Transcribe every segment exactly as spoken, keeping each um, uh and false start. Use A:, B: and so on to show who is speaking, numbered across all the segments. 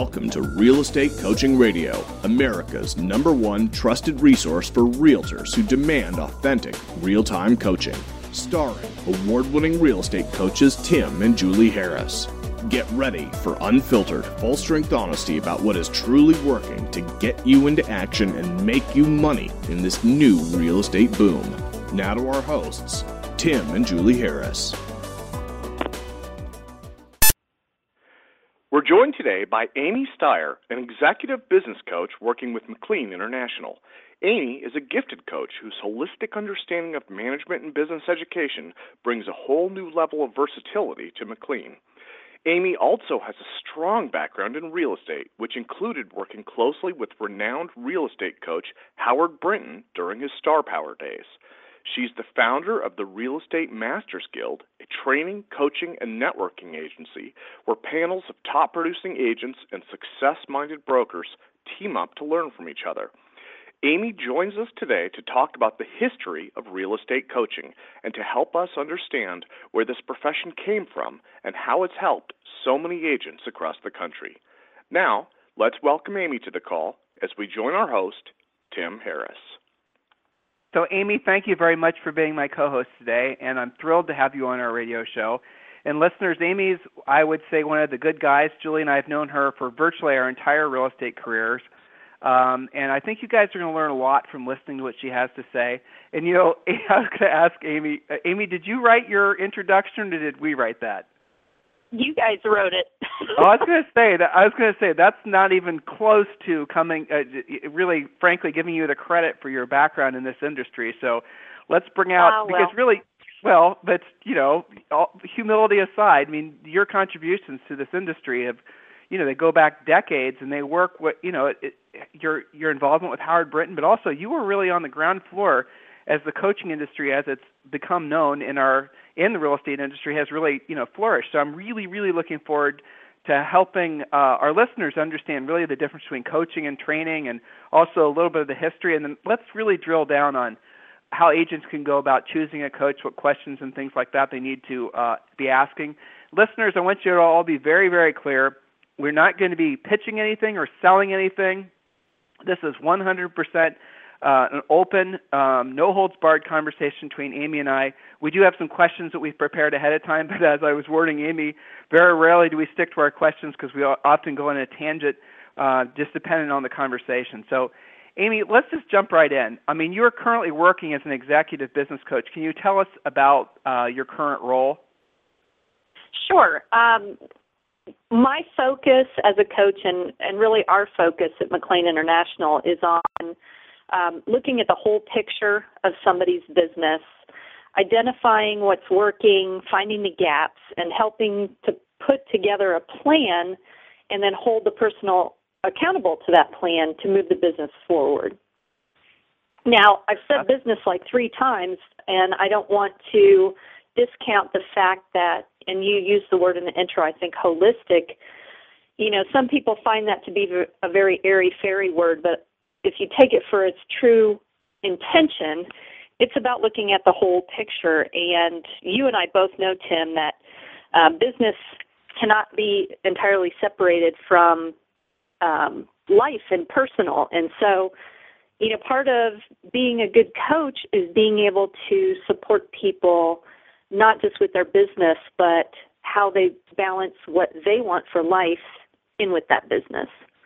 A: Welcome to Real Estate Coaching Radio, America's number one trusted resource for realtors who demand authentic, real-time coaching. Starring award-winning real estate coaches Tim and Julie Harris. Get ready for unfiltered, full-strength honesty about what is truly working to get you into action and make you money in this new real estate boom. Now to our hosts, Tim and Julie Harris.
B: We're joined today by Amy Steyer, an executive business coach working with McLean International. Amy is a gifted coach whose holistic understanding of management and business education brings a whole new level of versatility to McLean. Amy also has a strong background in real estate, which included working closely with renowned real estate coach Howard Brinton during his Star Power days. She's the founder of the Real Estate Masters Guild, a training, coaching, and networking agency where panels of top-producing agents and success-minded brokers team up to learn from each other. Amy joins us today to talk about the history of real estate coaching and to help us understand where this profession came from and how it's helped so many agents across the country. Now, let's welcome Amy to the call as we join our host, Tim Harris.
C: So, Amy, thank you very much for being my co-host today, and I'm thrilled to have you on our radio show. And listeners, Amy's, I would say, one of the good guys. Julie and I have known her for virtually our entire real estate careers. Um, and I think you guys are going to learn a lot from listening to what she has to say. And, you know, I was going to ask Amy, uh, Amy, did you write your introduction or did we write that?
D: You guys wrote it.
C: oh, I was going to say that. I was going to say that's not even close to coming. Uh, really, frankly, giving you the credit for your background in this industry. So, let's bring out
D: uh, well.
C: because really, well, but you know, all, humility aside, I mean, your contributions to this industry have, you know, they go back decades, and they work with, you know, it, it, your your involvement with Howard Brinton, but also you were really on the ground floor as the coaching industry, as it's become known in our in the real estate industry, has really, you know, flourished. So I'm really, really looking forward to helping uh, our listeners understand really the difference between coaching and training, and also a little bit of the history. And then let's really drill down on how agents can go about choosing a coach, what questions and things like that they need to uh, be asking. Listeners, I want you to all be very, very clear. We're not going to be pitching anything or selling anything. This is one hundred percent Uh, an open, um, no-holds-barred conversation between Amy and I. We do have some questions that we've prepared ahead of time, but as I was wording Amy, very rarely do we stick to our questions because we often go on a tangent uh, just depending on the conversation. So, Amy, let's just jump right in. I mean, you're currently working as an executive business coach. Can you tell us about uh, your current role?
D: Sure. Um, my focus as a coach, and, and really our focus at McLean International, is on Um, looking at the whole picture of somebody's business, identifying what's working, finding the gaps, and helping to put together a plan and then hold the person accountable to that plan to move the business forward. Now, I've said business like three times, and I don't want to discount the fact that, and you used the word in the intro, I think holistic, you know, some people find that to be a very airy-fairy word, but if you take it for its true intention, it's about looking at the whole picture. And you and I both know, Tim, that uh, business cannot be entirely separated from um, life and personal. And so, you know, part of being a good coach is being able to support people not just with their business, but how they balance what they want for life in with that business.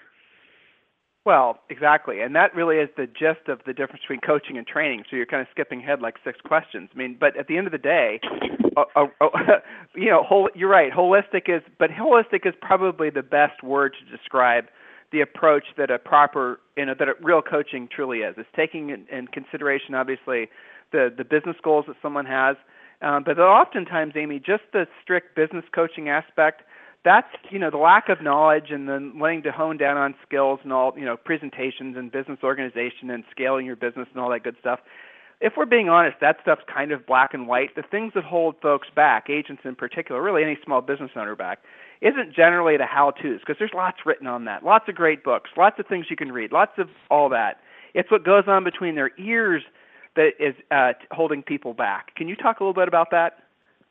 C: Well, exactly, and that really is the gist of the difference between coaching and training. So you're kind of skipping ahead like six questions. I mean, but at the end of the day, uh, uh, uh, you know, whole, you're right. Holistic is, but holistic is probably the best word to describe the approach that a proper, you know, that a real coaching truly is. It's taking in, in consideration, obviously, the the business goals that someone has, um, but oftentimes, Amy, just the strict business coaching aspect. That's, you know, the lack of knowledge and then wanting to hone down on skills and all, you know, presentations and business organization and scaling your business and all that good stuff. If we're being honest, that stuff's kind of black and white. The things that hold folks back, agents in particular, really any small business owner back, isn't generally the how-tos, because there's lots written on that, lots of great books, lots of things you can read, lots of all that. It's what goes on between their ears that is uh, holding people back. Can you talk a little bit about that?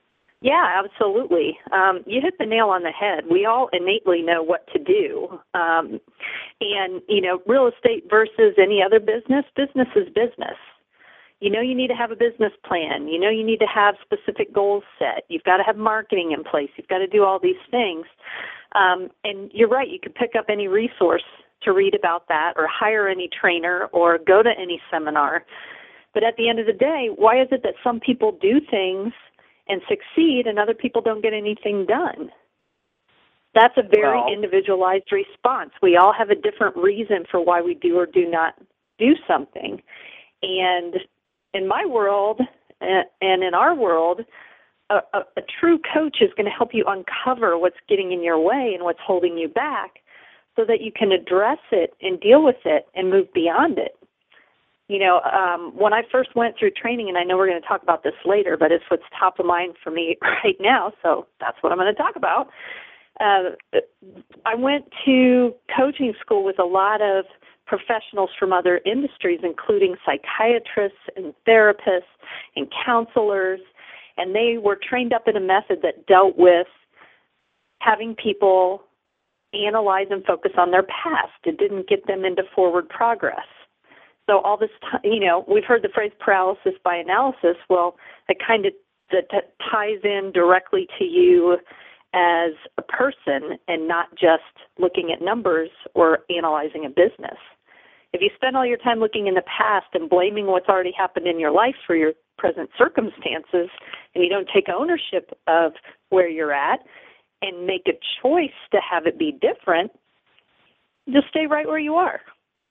D: Yeah, absolutely. Um, you hit the nail on the head. We all innately know what to do. Um, and, you know, real estate versus any other business, business is business. You know you need to have a business plan. You know you need to have specific goals set. You've got to have marketing in place. You've got to do all these things. Um, and you're right, you could pick up any resource to read about that or hire any trainer or go to any seminar. But at the end of the day, why is it that some people do things and succeed and other people don't get anything done? That's a very
C: well,
D: individualized response. We all have a different reason for why we do or do not do something. And in my world and in our world, a, a, a true coach is going to help you uncover what's getting in your way and what's holding you back so that you can address it and deal with it and move beyond it. You know, um, when I first went through training, and I know we're going to talk about this later, but it's what's top of mind for me right now, so that's what I'm going to talk about. Uh, I went to coaching school with a lot of professionals from other industries, including psychiatrists and therapists and counselors, and they were trained up in a method that dealt with having people analyze and focus on their past. It didn't get them into forward progress. So all this time, you know, we've heard the phrase paralysis by analysis. Well, it kind of that, that ties in directly to you as a person and not just looking at numbers or analyzing a business. If you spend all your time looking in the past and blaming what's already happened in your life for your present circumstances, and you don't take ownership of where you're at and make a choice to have it be different, just stay right where you are.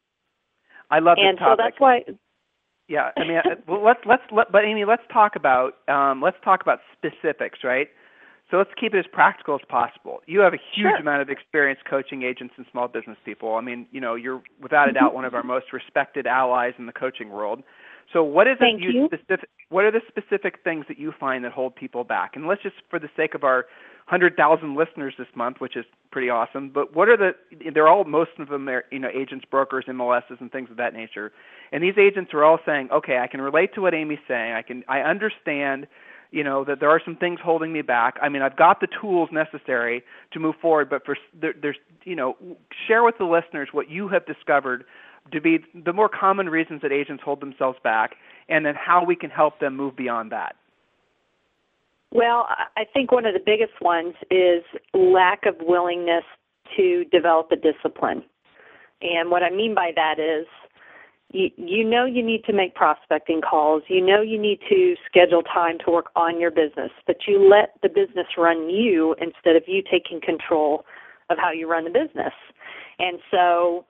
C: I love this
D: and
C: topic.
D: And so that's why.
C: Yeah, I mean, well, let's let's let, but Amy, let's talk about um, let's talk about specifics, right? So let's keep it as practical as possible. You have a huge
D: Sure.
C: amount of experience coaching agents and small business people. I mean, you know, you're without a doubt one of our most respected allies in the coaching world. So what is
D: Thank
C: it you,
D: you.
C: specific? What are the specific things that you find that hold people back? And let's just, for the sake of our one hundred thousand listeners this month, which is pretty awesome, but what are the? They're all most of them are you know agents, brokers, M L Ss, and things of that nature. And these agents are all saying, okay, I can relate to what Amy's saying. I can, I understand. You know, that there are some things holding me back. I mean, I've got the tools necessary to move forward, but for there, there's, you know, share with the listeners what you have discovered to be the more common reasons that agents hold themselves back, and then how we can help them move beyond that.
D: Well, I think one of the biggest ones is lack of willingness to develop a discipline. And what I mean by that is, You, you know you need to make prospecting calls. You know you need to schedule time to work on your business, but you let the business run you instead of you taking control of how you run the business. And so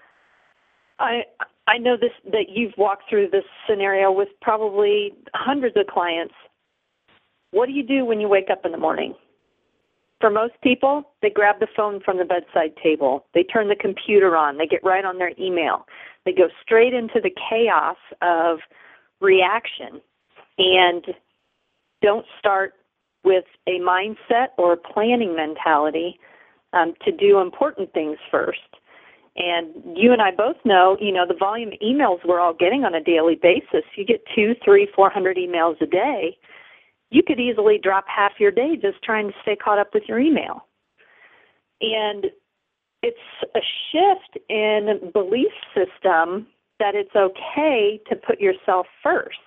D: I I know this that you've walked through this scenario with probably hundreds of clients. What do you do when you wake up in the morning? For most people, they grab the phone from the bedside table. They turn the computer on. They get right on their email. They go straight into the chaos of reaction and don't start with a mindset or a planning mentality um, to do important things first. And you and I both know, you know, the volume of emails we're all getting on a daily basis. You get two, three, four hundred emails a day. You could easily drop half your day just trying to stay caught up with your email. And it's a shift in belief system that it's okay to put yourself first.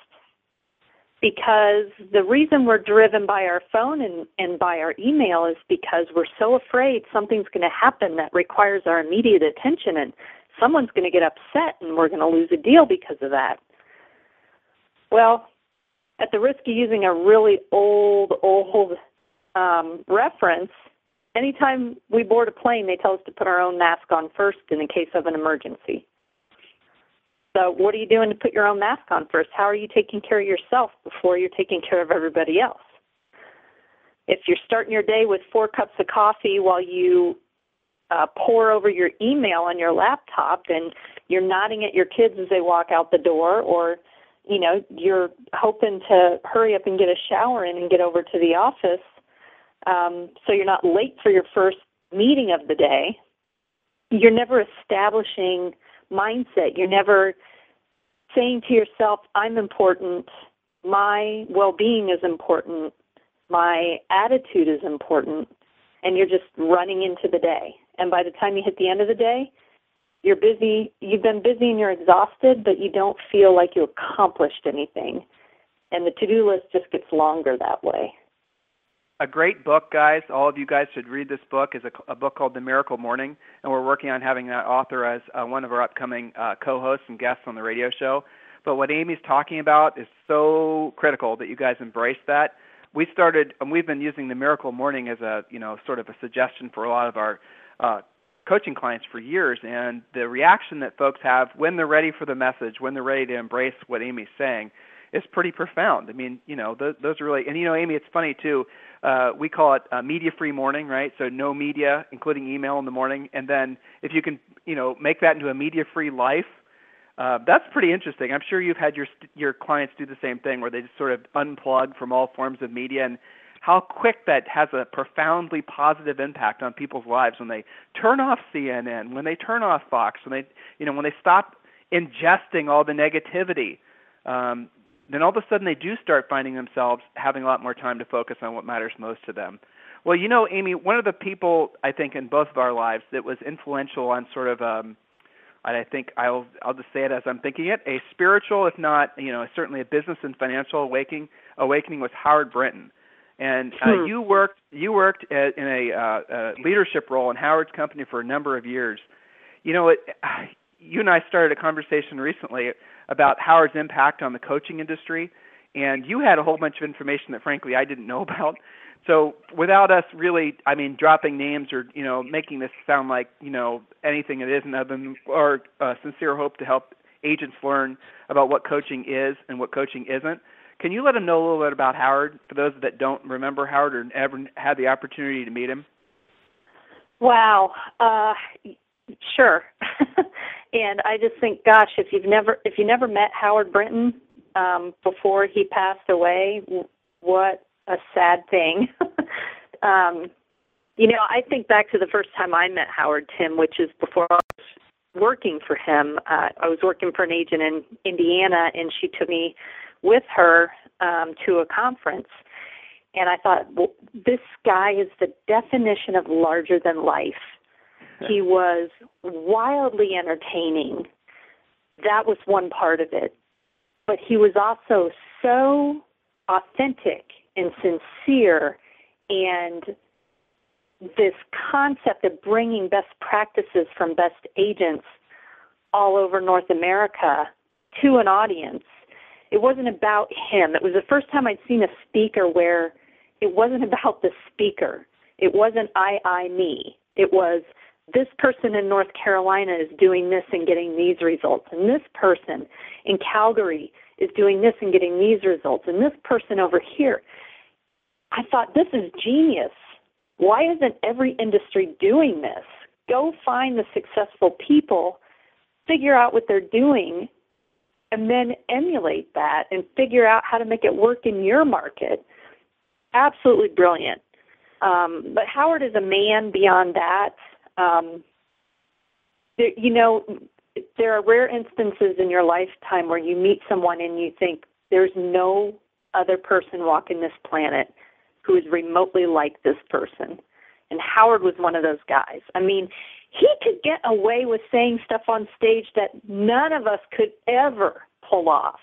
D: Because the reason we're driven by our phone and, and by our email is because we're so afraid something's going to happen that requires our immediate attention, and someone's going to get upset and we're going to lose a deal because of that. Well, at the risk of using a really old, old um, reference, anytime we board a plane, they tell us to put our own mask on first in the case of an emergency. So what are you doing to put your own mask on first? How are you taking care of yourself before you're taking care of everybody else? If you're starting your day with four cups of coffee while you uh, pour over your email on your laptop and you're nodding at your kids as they walk out the door, or you know, you're hoping to hurry up and get a shower in and get over to the office um, so you're not late for your first meeting of the day, you're never establishing mindset. You're never saying to yourself, I'm important, my well-being is important, my attitude is important, and you're just running into the day. And by the time you hit the end of the day, you're busy, you've been busy and you're exhausted, but you don't feel like you accomplished anything. And the to-do list just gets longer that way.
C: A great book, guys. All of you guys should read this book. Is a, a book called The Miracle Morning, and we're working on having that author as uh, one of our upcoming uh, co-hosts and guests on the radio show. But what Amy's talking about is so critical that you guys embrace that. We started, and we've been using The Miracle Morning as a, you know, sort of a suggestion for a lot of our uh, coaching clients for years, and the reaction that folks have when they're ready for the message, when they're ready to embrace what Amy's saying, is pretty profound. I mean, you know, those, those are really, and you know, Amy, it's funny too. Uh, we call it a media-free morning, right? So no media, including email in the morning, and then if you can, you know, make that into a media-free life, uh, that's pretty interesting. I'm sure you've had your your clients do the same thing, where they just sort of unplug from all forms of media, and how quick that has a profoundly positive impact on people's lives when they turn off C N N, when they turn off Fox, when they, you know, when they stop ingesting all the negativity. Um, then all of a sudden they do start finding themselves having a lot more time to focus on what matters most to them. Well, you know, Amy, one of the people I think in both of our lives that was influential on sort of, um, I think I'll I'll just say it as I'm thinking it, a spiritual, if not, you know, certainly a business and financial awakening, awakening was Howard Brinton. And uh, hmm. you worked you worked at, in a, uh, a leadership role in Howard's company for a number of years. You know, it, you and I started a conversation recently about Howard's impact on the coaching industry, and you had a whole bunch of information that, frankly, I didn't know about. So without us really, I mean, dropping names or, you know, making this sound like, you know, anything it isn't other than our uh, sincere hope to help agents learn about what coaching is and what coaching isn't, can you let them know a little bit about Howard, for those that don't remember Howard or ever had the opportunity to meet him?
D: Wow. Uh, sure. And I just think, gosh, if you've never if you never met Howard Brinton um, before he passed away, what a sad thing. um, you know, I think back to the first time I met Howard, Tim, which is before I was working for him. Uh, I was working for an agent in Indiana, and she took me with her um, to a conference. And I thought, well, this guy is the definition of larger than life. He was wildly entertaining. That was one part of it. But he was also so authentic and sincere, and this concept of bringing best practices from best agents all over North America to an audience. It wasn't about him. It was the first time I'd seen a speaker where it wasn't about the speaker. It wasn't I, I, me. It was this person in North Carolina is doing this and getting these results, and this person in Calgary is doing this and getting these results, and this person over here. I thought, this is genius. Why isn't every industry doing this? Go find the successful people, figure out what they're doing, and then emulate that and figure out how to make it work in your market. Absolutely brilliant. Um, but Howard is a man beyond that. Um, there, you know, there are rare instances in your lifetime where you meet someone and you think there's no other person walking this planet who is remotely like this person. And Howard was one of those guys. I mean, he could get away with saying stuff on stage that none of us could ever pull off.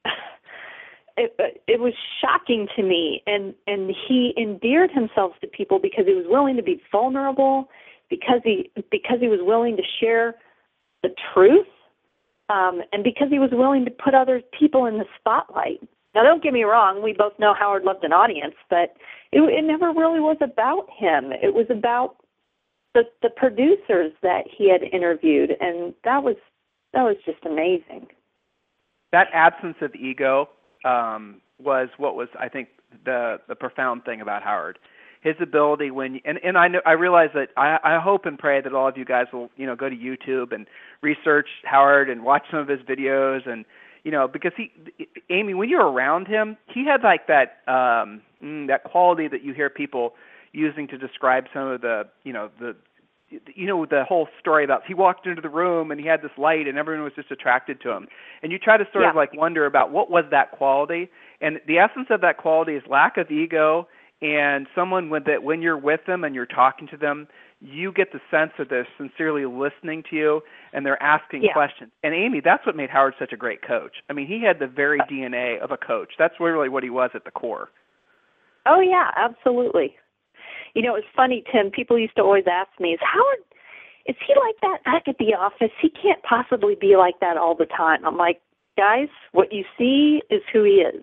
D: It, it was shocking to me, and, and he endeared himself to people because he was willing to be vulnerable, because he because he was willing to share the truth, um, and because he was willing to put other people in the spotlight. Now, don't get me wrong, we both know Howard loved an audience, but it, it never really was about him. It was about the the producers that he had interviewed, and that was that was just amazing.
C: That absence of ego um, was what was, I think, the the profound thing about Howard. His ability when and, and I know I realize that I, I hope and pray that all of you guys will, you know, go to YouTube and research Howard and watch some of his videos, and you know, because he Amy, when you're around him, he had like that um, that quality that you hear people using to describe some of the, you know, the you know, the whole story about he walked into the room and he had this light and everyone was just attracted to him. And you try to sort
D: yeah.
C: of like wonder about what was that quality. And the essence of that quality is lack of ego and someone with that when you're with them and you're talking to them, you get the sense that they're sincerely listening to you and they're asking
D: yeah.
C: questions. And Amy, that's what made Howard such a great coach. I mean, he had the very D N A of a coach. That's really what he was at the core.
D: Oh, yeah, absolutely. You know, it's funny, Tim, people used to always ask me, is Howard, is he like that back at the office? He can't possibly be like that all the time. I'm like, guys, what you see is who he is.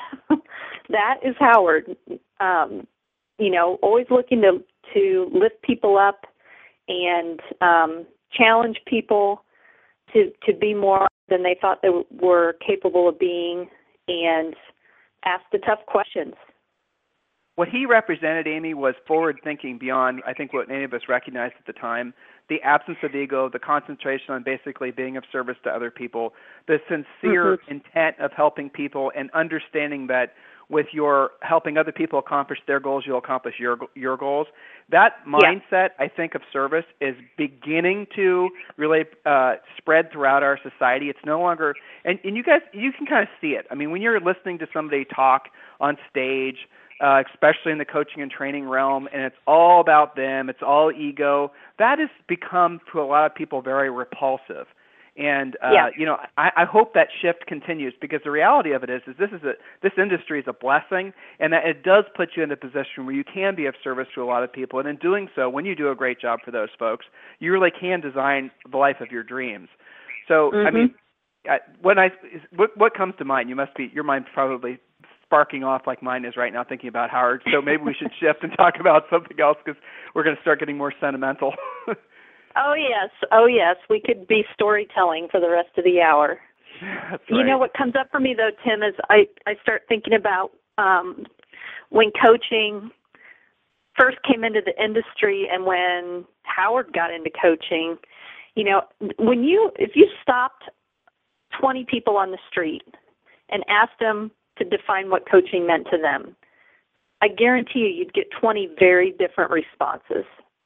D: That is Howard. Um, you know, always looking to, to lift people up and um, challenge people to to be more than they thought they were capable of being, and ask the tough questions.
C: What he represented, Amy, was forward-thinking beyond, I think, what any of us recognized at the time. The absence of ego, the concentration on basically being of service to other people, the sincere mm-hmm. intent of helping people, and understanding that with your helping other people accomplish their goals, you'll accomplish your your goals. That mindset, yeah. I think, of service is beginning to really uh, spread throughout our society. It's no longer, and, and you guys, you can kind of see it. I mean, when you're listening to somebody talk on stage, Uh, especially in the coaching and training realm, and it's all about them, it's all ego, that has become, to a lot of people, very repulsive. And, uh,
D: yeah.
C: you know, I, I hope that shift continues, because the reality of it is, is this is a, this industry is a blessing, and that it does put you in a position where you can be of service to a lot of people. And in doing so, when you do a great job for those folks, you really can design the life of your dreams. So,
D: mm-hmm.
C: I mean, I, when I, what, what comes to mind? You must be, your mind's probably sparking off like mine is right now thinking about Howard. So maybe we should shift and talk about something else, because we're going to start getting more sentimental.
D: Oh, yes. Oh, yes. We could be storytelling for the rest of the hour.
C: That's right.
D: You know what comes up for me, though, Tim, is I, I start thinking about um, when coaching first came into the industry and when Howard got into coaching. You know, when you if you stopped twenty people on the street and asked them to define what coaching meant to them, I guarantee you you'd get twenty very different responses.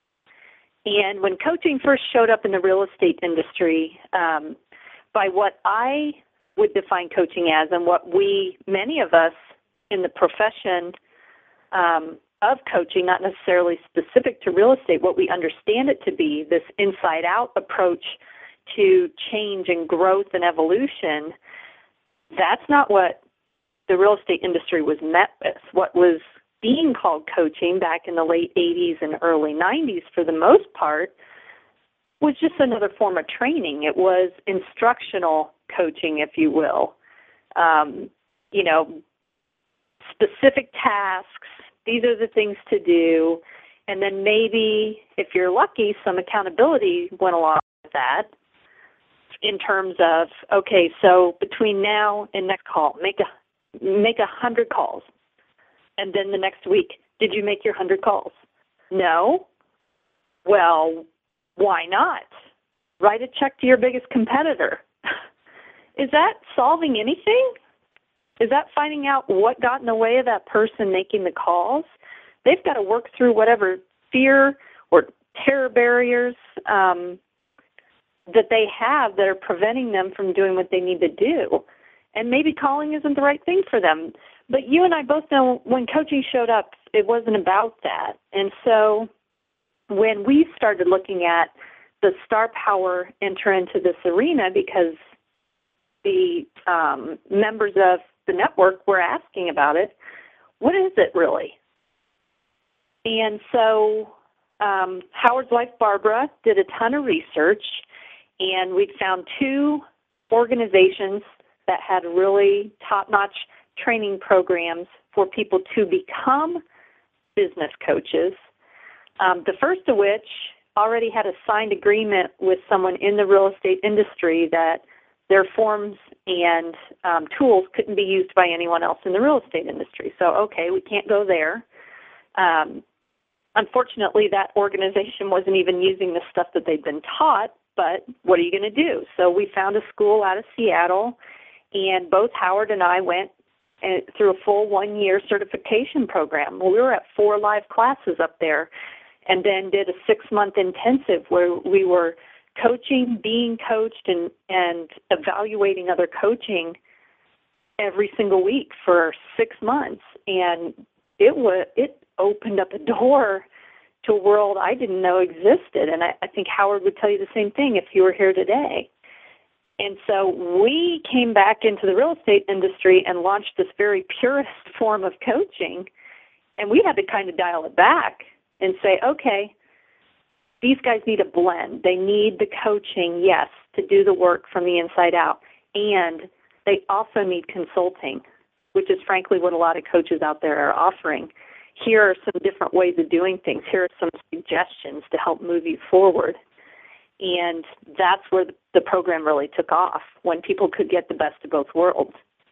D: And when coaching first showed up in the real estate industry, um, by what I would define coaching as, and what we, many of us in the profession um, of coaching, not necessarily specific to real estate, what we understand it to be, this inside-out approach to change and growth and evolution, that's not what the real estate industry was met with. What was being called coaching back in the late eighties and early nineties, for the most part, was just another form of training. It was instructional coaching, if you will. Um, you know, specific tasks, these are the things to do, and then maybe, if you're lucky, some accountability went along with that in terms of, okay, so between now and next call, make a make a hundred calls. And then the next week, did you make your hundred calls? No? Well, why not? Write a check to your biggest competitor. Is that solving anything? Is that finding out what got in the way of that person making the calls? They've got to work through whatever fear or terror barriers um, that they have that are preventing them from doing what they need to do. And maybe calling isn't the right thing for them. But you and I both know when coaching showed up, it wasn't about that. And so when we started looking at the Star Power enter into this arena, because the um, members of the network were asking about it, what is it really? And so um, Howard's wife, Barbara, did a ton of research, and we found two organizations that had really top-notch training programs for people to become business coaches. Um, the first of which already had a signed agreement with someone in the real estate industry that their forms and um, tools couldn't be used by anyone else in the real estate industry. So, okay, we can't go there. Um, unfortunately, that organization wasn't even using the stuff that they'd been taught, but what are you going to do? So we found a school out of Seattle, and both Howard and I went through a full one-year certification program. We were at four live classes up there, and then did a six-month intensive where we were coaching, being coached, and, and evaluating other coaching every single week for six months. And it was it opened up a door to a world I didn't know existed. And I, I think Howard would tell you the same thing if he were here today. And so we came back into the real estate industry and launched this very purist form of coaching. And we had to kind of dial it back and say, okay, these guys need a blend. They need the coaching, yes, to do the work from the inside out. And they also need consulting, which is frankly what a lot of coaches out there are offering. Here are some different ways of doing things. Here are some suggestions to help move you forward. And that's where the program really took off, when people could get the best of both worlds.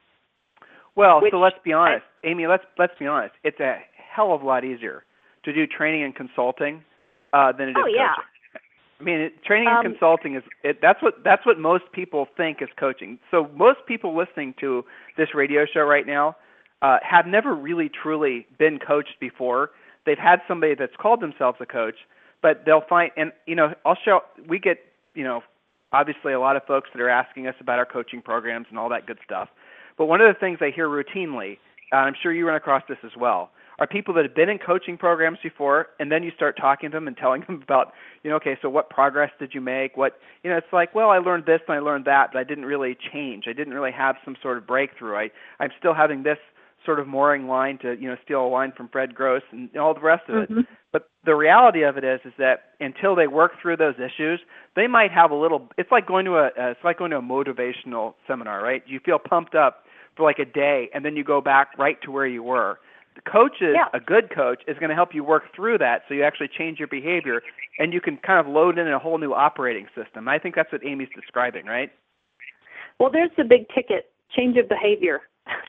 C: Well,
D: Which
C: so let's be honest.
D: I,
C: Amy, let's let's be honest. It's a hell of a lot easier to do training and consulting uh, than it is
D: oh, yeah.
C: coaching. I mean, it, training and
D: um,
C: consulting is it, that's what that's what most people think is coaching. So most people listening to this radio show right now uh, have never really truly been coached before. They've had somebody that's called themselves a coach, but they'll find, and you know, I'll show. We get, you know, obviously a lot of folks that are asking us about our coaching programs and all that good stuff. But one of the things I hear routinely, uh, I'm sure you run across this as well, are people that have been in coaching programs before, and then you start talking to them and telling them about, you know, okay, so what progress did you make? What, you know, it's like, well, I learned this and I learned that, but I didn't really change. I didn't really have some sort of breakthrough. I, I'm still having this sort of mooring line to, you know, steal a line from Fred Gross and all the rest of
D: mm-hmm.
C: it. But the reality of it is, is that until they work through those issues, they might have a little. It's like going to a. Uh, it's like going to a motivational seminar, right? You feel pumped up for like a day, and then you go back right to where you were. The coach is
D: yeah.
C: a good coach is going to help you work through that, so you actually change your behavior, and you can kind of load in a whole new operating system. I think that's what Amy's describing, right?
D: Well, there's the big ticket: change of behavior.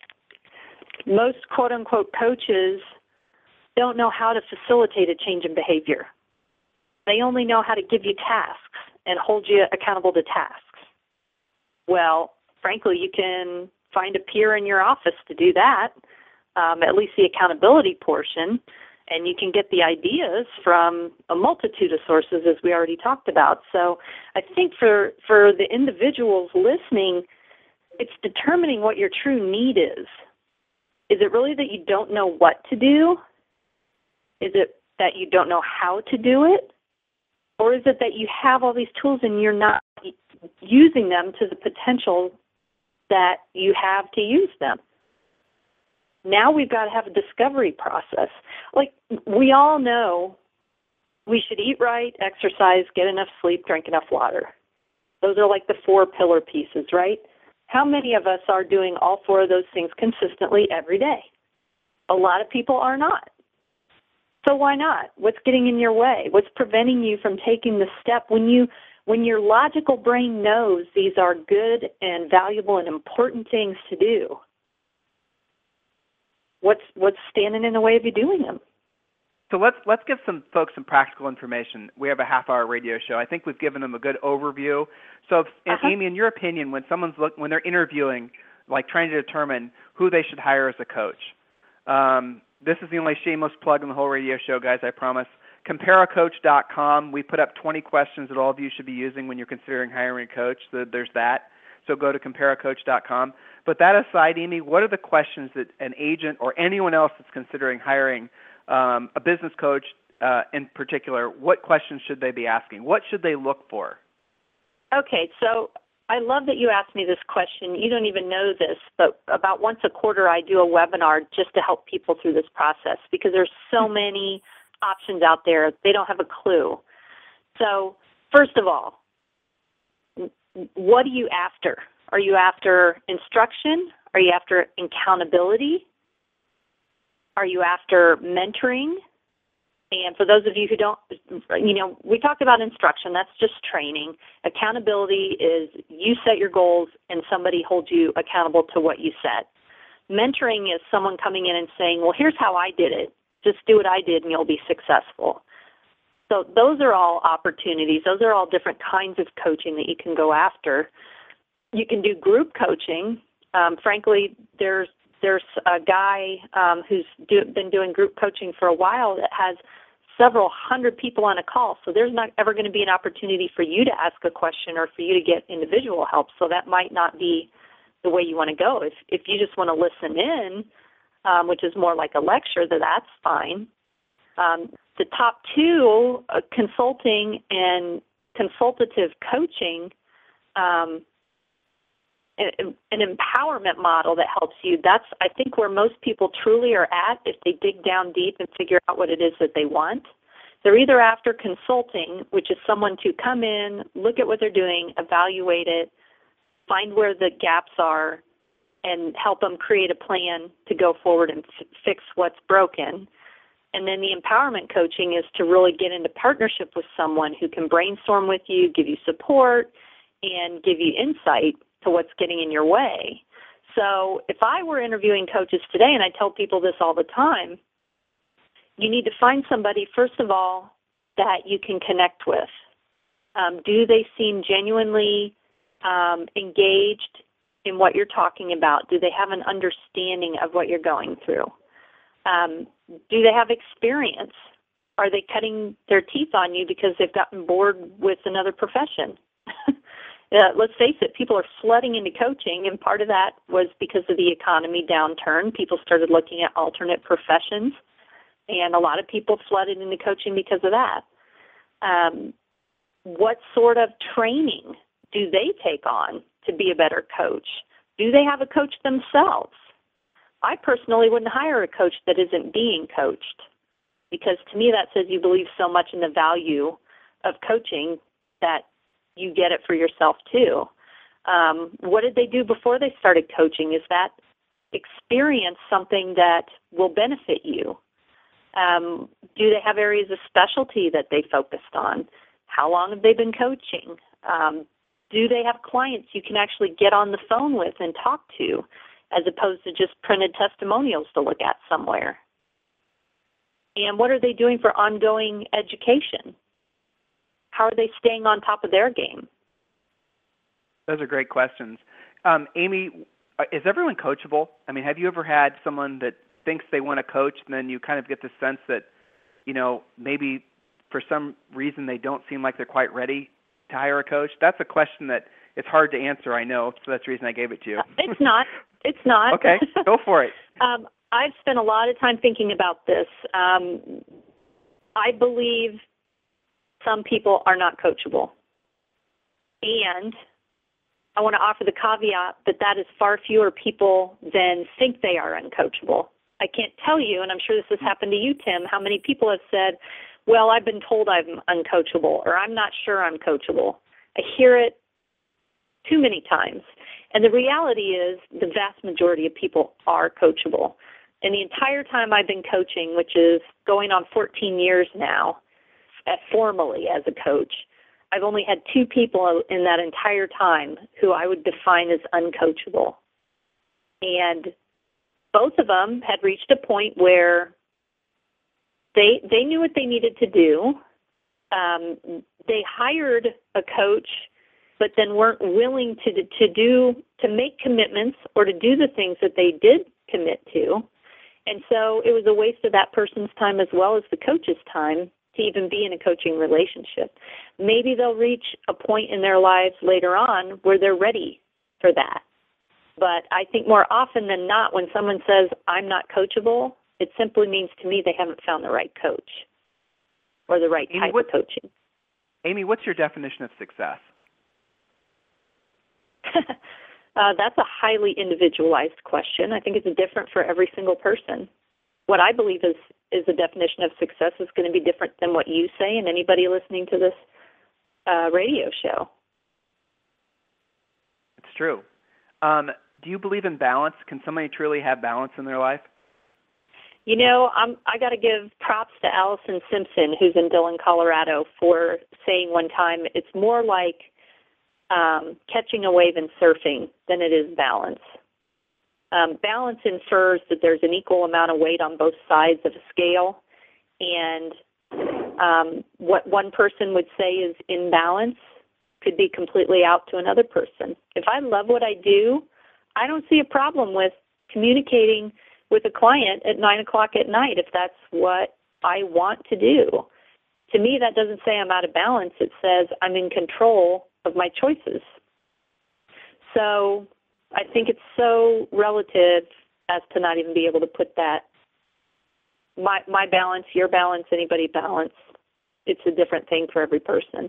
D: Most quote-unquote coaches don't know how to facilitate a change in behavior. They only know how to give you tasks and hold you accountable to tasks. Well, frankly, you can find a peer in your office to do that, um, at least the accountability portion, and you can get the ideas from a multitude of sources, as we already talked about. So I think for, for the individuals listening, it's determining what your true need is. Is it really that you don't know what to do? Is it that you don't know how to do it? Or is it that you have all these tools and you're not using them to the potential that you have to use them? Now we've got to have a discovery process. Like, we all know we should eat right, exercise, get enough sleep, drink enough water. Those are like the four pillar pieces, right? How many of us are doing all four of those things consistently every day? A lot of people are not. So why not? What's getting in your way? What's preventing you from taking the step when you when your logical brain knows these are good and valuable and important things to do? What's what's standing in the way of you doing them?
C: So let's let's give some folks some practical information. We have a half-hour radio show. I think we've given them a good overview. So, if,
D: uh-huh.
C: Amy, in your opinion, when someone's look, when they're interviewing, like trying to determine who they should hire as a coach, um, this is the only shameless plug in the whole radio show, guys. I promise. Compare a coach dot com. We put up twenty questions that all of you should be using when you're considering hiring a coach. So there's that. So go to compare a coach dot com. But that aside, Amy, what are the questions that an agent or anyone else that's considering hiring Um, a business coach uh, in particular, what questions should they be asking? What should they look for?
D: Okay, so I love that you asked me this question. You don't even know this, but about once a quarter I do a webinar just to help people through this process because there's so many options out there. They don't have a clue. So first of all, what are you after? Are you after instruction? Are you after accountability? Are you after mentoring? And for those of you who don't, you know, we talked about instruction. That's just training. Accountability is you set your goals and somebody holds you accountable to what you set. Mentoring is someone coming in and saying, well, here's how I did it. Just do what I did and you'll be successful. So those are all opportunities. Those are all different kinds of coaching that you can go after. You can do group coaching. Um, frankly, there's There's a guy um, who's do, been doing group coaching for a while that has several hundred people on a call. So there's not ever going to be an opportunity for you to ask a question or for you to get individual help. So that might not be the way you want to go. If if you just want to listen in, um, which is more like a lecture, that that's fine. Um, the top two, uh, consulting and consultative coaching, um, an, an empowerment model that helps you, that's, I think, where most people truly are at if they dig down deep and figure out what it is that they want. They're either after consulting, which is someone to come in, look at what they're doing, evaluate it, find where the gaps are, and help them create a plan to go forward and f- fix what's broken. And then the empowerment coaching is to really get into partnership with someone who can brainstorm with you, give you support, and give you insight to what's getting in your way. So if I were interviewing coaches today, and I tell people this all the time, you need to find somebody, first of all, that you can connect with. Um, do they seem genuinely um, engaged in what you're talking about? Do they have an understanding of what you're going through? Um, do they have experience? Are they cutting their teeth on you because they've gotten bored with another profession? Uh, let's face it, people are flooding into coaching, and part of that was because of the economy downturn. People started looking at alternate professions, and a lot of people flooded into coaching because of that. Um, what sort of training do they take on to be a better coach? Do they have a coach themselves? I personally wouldn't hire a coach that isn't being coached, because to me that says you believe so much in the value of coaching that you get it for yourself too. Um, what did they do before they started coaching? Is that experience something that will benefit you? Um, do they have areas of specialty that they focused on? How long have they been coaching? Um, do they have clients you can actually get on the phone with and talk to, as opposed to just printed testimonials to look at somewhere? And what are they doing for ongoing education? How are they staying on top of their game?
C: Those are great questions. Um, Amy, is everyone coachable? I mean, have you ever had someone that thinks they want to coach, and then you kind of get the sense that, you know, maybe for some reason they don't seem like they're quite ready to hire a coach? That's a question that it's hard to answer, I know, so that's the reason I gave it to you.
D: It's not. It's not.
C: Okay, go for it.
D: um, I've spent a lot of time thinking about this. Um, I believe some people are not coachable. And I want to offer the caveat that that is far fewer people than think they are uncoachable. I can't tell you, and I'm sure this has happened to you, Tim, how many people have said, well, I've been told I'm uncoachable, or I'm not sure I'm coachable. I hear it too many times. And the reality is the vast majority of people are coachable. And the entire time I've been coaching, which is going on fourteen years now, uh, formally as a coach, I've only had two people in that entire time who I would define as uncoachable. And both of them had reached a point where they they knew what they needed to do. Um, they hired a coach, but then weren't willing to to do to make commitments or to do the things that they did commit to. And so it was a waste of that person's time as well as the coach's time to even be in a coaching relationship. Maybe they'll reach a point in their lives later on where they're ready for that. But I think more often than not, when someone says, I'm not coachable, it simply means to me they haven't found the right coach or the right
C: Amy,
D: type
C: what,
D: of coaching.
C: Amy, what's your definition of success?
D: uh, that's a highly individualized question. I think it's different for every single person. What I believe is, is the definition of success is going to be different than what you say and anybody listening to this uh, radio show.
C: It's true. Um, do you believe in balance? Can somebody truly have balance in their life?
D: You know, I'm, I got to give props to Allison Simpson, who's in Dillon, Colorado, for saying one time, it's more like um, catching a wave and surfing than it is balance. Um, balance infers that there's an equal amount of weight on both sides of a scale, and um, what one person would say is imbalance could be completely out to another person. If I love what I do, I don't see a problem with communicating with a client at nine o'clock at night if that's what I want to do. To me, that doesn't say I'm out of balance. It says I'm in control of my choices. So I think it's so relative as to not even be able to put that, my my balance, your balance, anybody balance. It's a different thing for every person.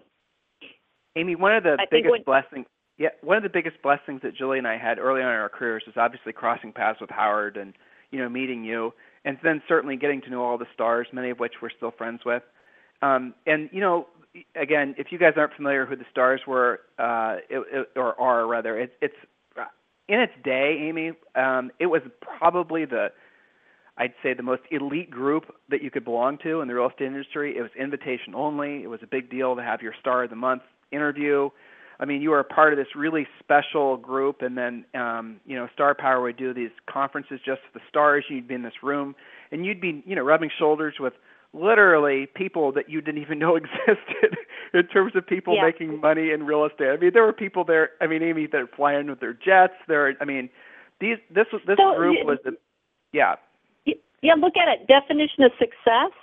C: Amy, one of the
D: I
C: biggest
D: when,
C: blessings, yeah, one of the biggest blessings that Julie and I had early on in our careers is obviously crossing paths with Howard and, you know, meeting you, and then certainly getting to know all the stars, many of which we're still friends with. Um, and, you know, again, if you guys aren't familiar who the stars were, uh, it, it, or are rather, it, it's in its day, Amy, um, it was probably the, I'd say, the most elite group that you could belong to in the real estate industry. It was invitation only. It was a big deal to have your Star of the Month interview. I mean, you were a part of this really special group, and then, um, you know, Star Power would do these conferences just for the stars. You'd be in this room, and you'd be, you know, rubbing shoulders with literally people that you didn't even know existed in terms of people
D: yeah.
C: making money in real estate. I mean, there were people there, I mean, Amy, that are flying with their jets. There, I mean, these, this, this
D: so,
C: group was, the, yeah.
D: Yeah, look at it. Definition of success.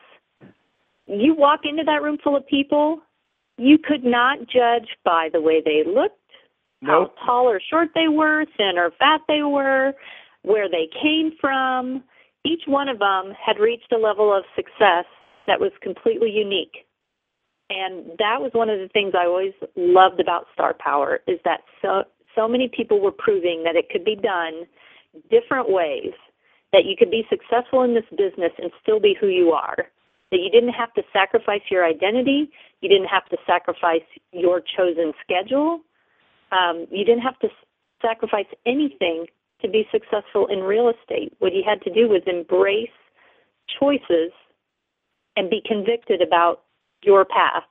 D: You walk into that room full of people, you could not judge by the way they looked,
C: nope.
D: how tall or short they were, thin or fat they were, where they came from. Each one of them had reached a level of success that was completely unique. And that was one of the things I always loved about Star Power, is that so, so many people were proving that it could be done different ways, that you could be successful in this business and still be who you are, that you didn't have to sacrifice your identity, you didn't have to sacrifice your chosen schedule, um, you didn't have to sacrifice anything to be successful in real estate. What you had to do was embrace choices and be convicted about your path.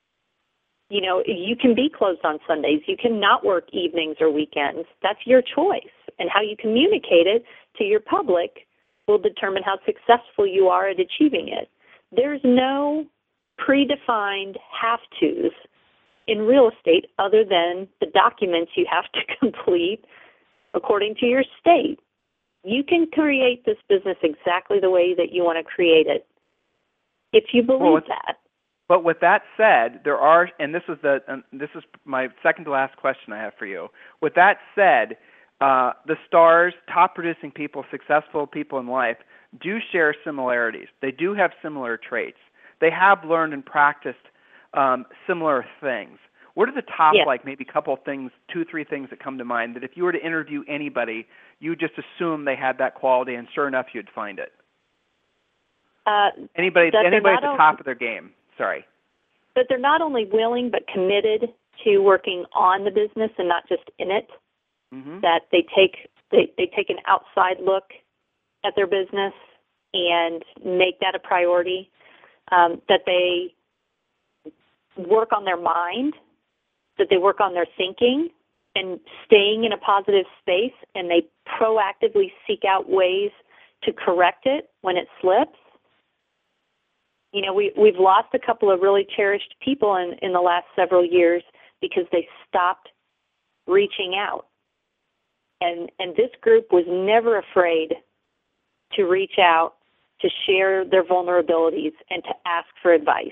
D: You know, you can be closed on Sundays. You can not work evenings or weekends. That's your choice. And how you communicate it to your public will determine how successful you are at achieving it. There's no predefined have-tos in real estate other than the documents you have to complete according to your state. You can create this business exactly the way that you want to create it, if you believe
C: well,
D: that.
C: But with that said, there are, and this is the, um, this is my second to last question I have for you. With that said, uh, the stars, top producing people, successful people in life, do share similarities. They do have similar traits. They have learned and practiced um, similar things. What are the top,
D: yeah.
C: like maybe a couple of things, two, three things that come to mind that if you were to interview anybody, you just assume they had that quality, and sure enough, you'd find it?
D: Uh,
C: anybody anybody at the
D: only,
C: top of their game. Sorry.
D: But they're not only willing but committed to working on the business and not just in it.
C: Mm-hmm.
D: That they take they, they take an outside look at their business and make that a priority. Um, that they work on their mind, that they work on their thinking and staying in a positive space, and they proactively seek out ways to correct it when it slips. You know, we, we've lost a couple of really cherished people in, in the last several years because they stopped reaching out. And and this group was never afraid to reach out, to share their vulnerabilities, and to ask for advice.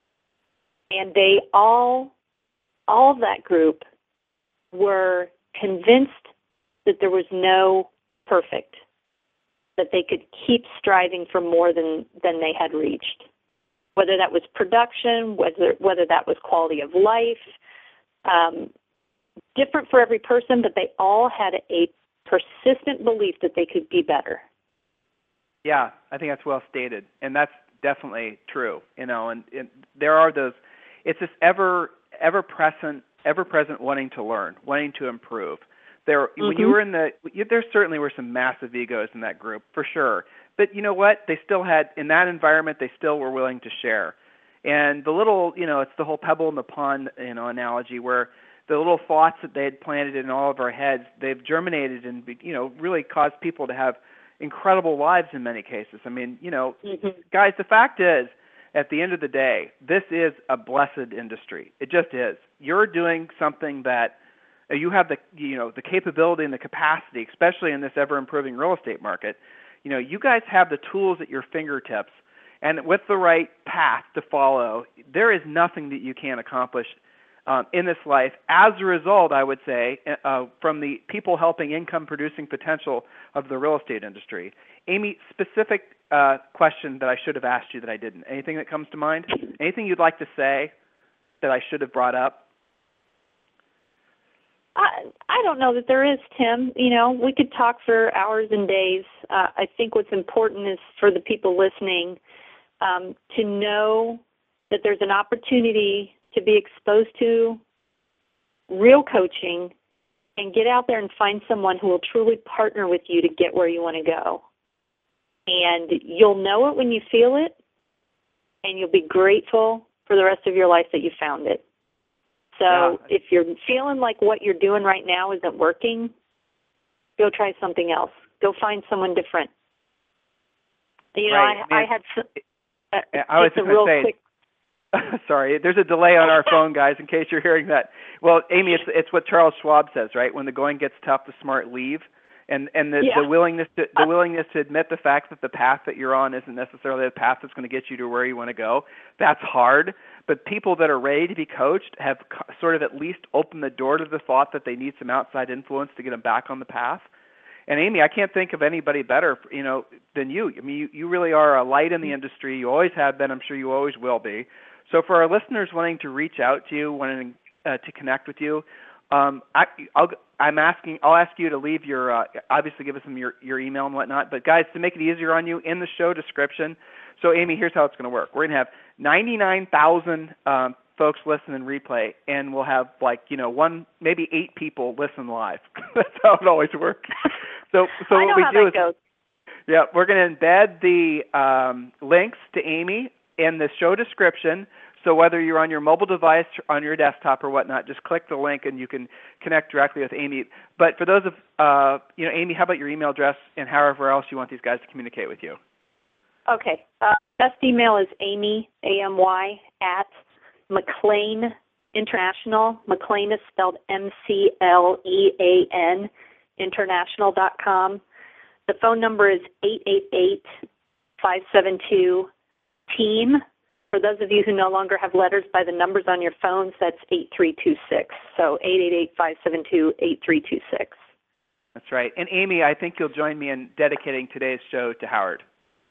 D: And they all, all of that group were convinced that there was no perfect, that they could keep striving for more than, than they had reached. Whether that was production, whether whether that was quality of life, um, different for every person, but they all had a persistent belief that they could be better.
C: Yeah, I think that's well stated, and that's definitely true. You know, and, and there are those. It's this ever ever present ever present wanting to learn, wanting to improve. There, mm-hmm. when you were in the, you, there certainly were some massive egos in that group for sure. But you know what? They still had, in that environment, they still were willing to share. And the little, you know, it's the whole pebble in the pond, you know, analogy where the little thoughts that they had planted in all of our heads, they've germinated and, you know, really caused people to have incredible lives in many cases. I mean, you know, mm-hmm. guys, the fact is, at the end of the day, this is a blessed industry. It just is. You're doing something that you have the, you know, the capability and the capacity, especially in this ever-improving real estate market. You know, you guys have the tools at your fingertips, and with the right path to follow, there is nothing that you can't accomplish um, in this life as a result, I would say, uh, from the people helping income-producing potential of the real estate industry. Amy, specific uh, question that I should have asked you that I didn't. Anything that comes to mind? Anything you'd like to say that I should have brought up?
D: I, I don't know that there is, Tim. You know, we could talk for hours and days. Uh, I think what's important is for the people listening um, to know that there's an opportunity to be exposed to real coaching and get out there and find someone who will truly partner with you to get where you want to go. And you'll know it when you feel it, and you'll be grateful for the rest of your life that you found it. So yeah. If you're feeling like what you're doing right now isn't working, go try something else. Go find someone different. You know,
C: right.
D: I, I, I had some, uh,
C: I was
D: just a real
C: say,
D: quick.
C: Sorry, there's a delay on our phone, guys, in case you're hearing that. Well, Amy, it's it's what Charles Schwab says, right? When the going gets tough, the smart leave. And and the,
D: yeah.
C: the willingness to the willingness to admit the fact that the path that you're on isn't necessarily the path that's going to get you to where you want to go. That's hard. But people that are ready to be coached have co- sort of at least opened the door to the thought that they need some outside influence to get them back on the path. And Amy, I can't think of anybody better, you know, than you. I mean, you, you really are a light in the industry. You always have been. I'm sure you always will be. So for our listeners wanting to reach out to you, wanting uh, to connect with you, um, I, I'll, I'm asking. I'll ask you to leave your, uh, obviously, give us some your, your email and whatnot. But guys, to make it easier on you, in the show description. So Amy, here's how it's going to work. We're going to have ninety-nine thousand um, folks listen and replay, and we'll have like you know one, maybe eight people listen live. That's how it always works. So, so
D: I know
C: what we
D: how
C: do
D: that
C: is,
D: goes.
C: yeah, we're going to embed the um, links to Amy in the show description. So whether you're on your mobile device, on your desktop or whatnot, just click the link and you can connect directly with Amy. But for those of, uh, you know, Amy, how about your email address and however else you want these guys to communicate with you?
D: Okay. Uh, best email is Amy, A M Y, at McLean International. McLean is spelled M C L E A N, international dot com. The phone number is eight eight eight, five seven two, TEAM. For those of you who no longer have letters by the numbers on your phones, that's eight three two six. So eight eight eight, five seven two, eight three two six.
C: That's right. And Amy, I think you'll join me in dedicating today's show to Howard.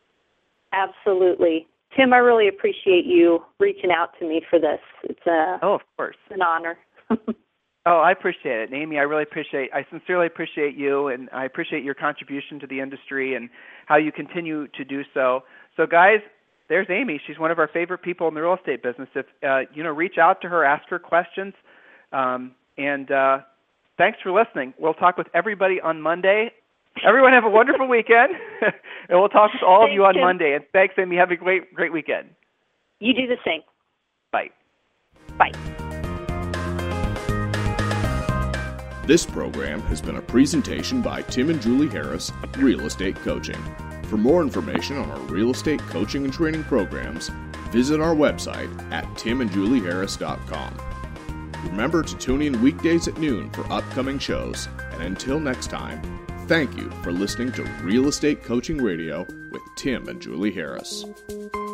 D: Absolutely. Tim, I really appreciate you reaching out to me for this. It's a,
C: oh, of course.
D: an honor.
C: Oh, I appreciate it. And Amy, I really appreciate, I sincerely appreciate you, and I appreciate your contribution to the industry and how you continue to do so. So guys, there's Amy. She's one of our favorite people in the real estate business. If uh, you know, reach out to her, ask her questions, um, and uh, thanks for listening. We'll talk with everybody on Monday. Everyone have a wonderful weekend, and we'll talk with all
D: Thanks,
C: of you on
D: Tim.
C: Monday. And thanks, Amy. Have a great, great weekend.
D: You do the same.
C: Bye.
D: Bye.
A: This program has been a presentation by Tim and Julie Harris, Real Estate Coaching. For more information on our real estate coaching and training programs, visit our website at tim and julie harris dot com. Remember to tune in weekdays at noon for upcoming shows, and until next time, thank you for listening to Real Estate Coaching Radio with Tim and Julie Harris.